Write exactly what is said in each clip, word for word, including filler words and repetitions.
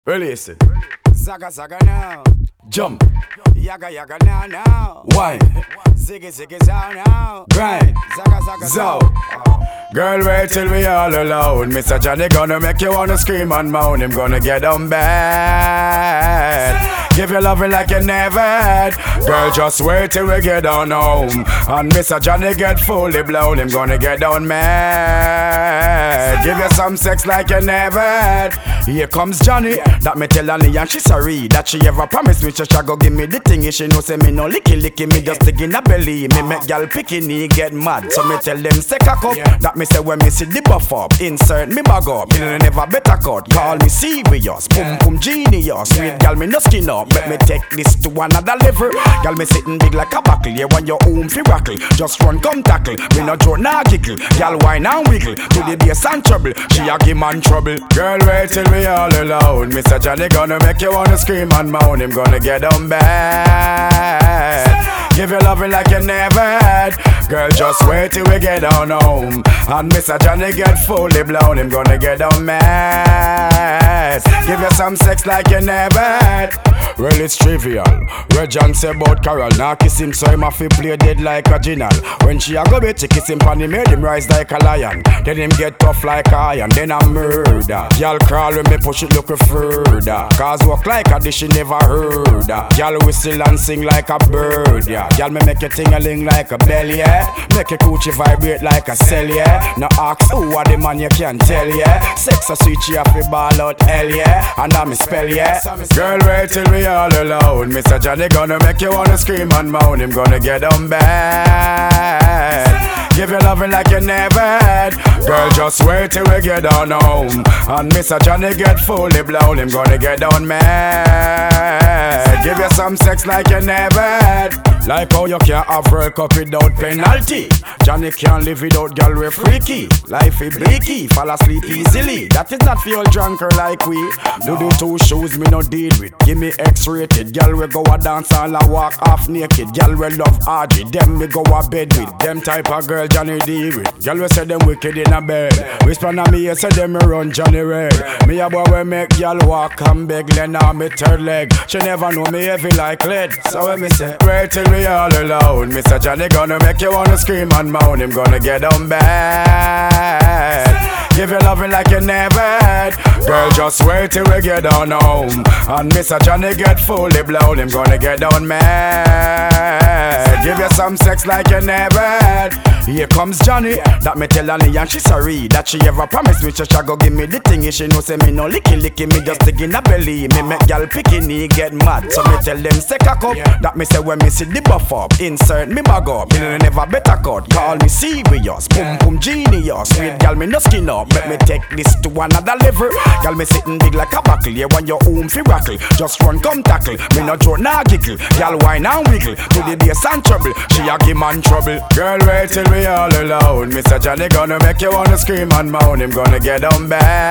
Release it. Zaga zaga now. Jump. Yaga yaga now now. Wine. Ziggy ziggy zow now. Grind. Zaga zaga Zow. zow. Girl, wait till we all alone. Mister Johnny gonna make you wanna scream and moan. Him gonna get on bad. Give you loving like you never had. Girl, just wait till we get on home. And Mister Johnny get fully blown. Him gonna get down mad. Give you some sex like you never had. Here comes Johnny. That me tell Annie and she sorry that she ever promised me she shall go give me the thing. She know say me no licky licky. Me just dig in a belly. Me make gal picky get mad. So me tell them say cock up. That me say when me see the buff up, insert me bag up. Me never better cut. Call me serious. Boom boom genius. Sweet gal me no skin up. Let me take this to another level. Gal me sitting big like a buckle. Yeah, when your home fi rackle. Just run come tackle. Me no joke nah giggle. Gal whine and wiggle to the bass and trouble. She a give man trouble. Girl wait till we all alone. Mister Johnny gonna make you wanna scream and moan. Him gonna get on bad. Give you loving like you never had. Girl, just wait till we get on home. And Mister Johnny get fully blown. Him gonna get on mad. Give you some sex like you never had. Well, it's trivial. Red John say about Carol. Now kiss him so him have to play dead like a ginal. When she a go bitch, kiss him pan him, made him rise like a lion. Then him get tough like iron, then a murder. Y'all crawl when me push it look further. Cause walk like a dish she never heard. Y'all whistle and sing like a bird, yeah. Y'all me make you ting-a-ling like a belly, yeah. Make your coochie vibrate like a cell, yeah. Now ask who are the man you can't tell, yeah. Sex a sweet, she have to ball out hell, yeah. And I'm spell, yeah. Girl, wait till we all alone. Mister Johnny gonna make you wanna scream and moan. Him gonna get on bad. Give you loving like you never had. Girl, just wait till we get on home. And Mister Johnny get fully blown. Him gonna get down mad. Give you some sex like you never had. Like how you can't have World Cup without penalty. Johnny can't live without girl with freaky. Life is bleaky, fall asleep easily. That is not for your drunker like we. Do do two shoes me no deal with. Give me X-rated. Girl we go a dance and a walk half naked. Girl we love Audrey. Them we go a bed with. Them type of girl Johnny deal with. Girl we say them wicked in a bed. Whisper na me you say them me run Johnny Red. Me a boy we make girl walk and beg. Len on me third leg. She never know me heavy like lead. So when me say wait till we all alone. Mister Johnny gonna make you wanna scream and moan. Him gonna get on bad. Give you loving like you never had. Girl, just wait till we get on home. And Mister Johnny get fully blown. Him gonna get down mad. Give you some sex like you never had. Here comes Johnny. That me tell Annie and she sorry that she ever promised me she shall go give me the thing. She know say me no licky licky. Me just dig in a belly. Me make gal picky get mad. So me tell them say cock up. That me say when me see the buff up, insert me bag up. Me never better cut. Call me serious. Boom boom genius. Sweet gal me no skin up. Let me take this to another level. Gal me sitting big like a buckle. Yeah, when your home fi rackle. Just run come tackle. Me no joke nah giggle. Gal whine and wiggle to the bass and trouble. She a give man trouble. Girl wait till we all alone. Mister Johnny gonna make you wanna scream and moan. Him gonna get on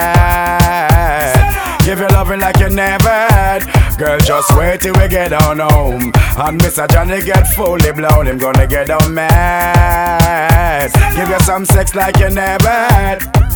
bad. Give you loving like you never had. Girl, just wait till we get on home. And Mister Johnny get fully blown. Him gonna get on mad. Give you some sex like you never had.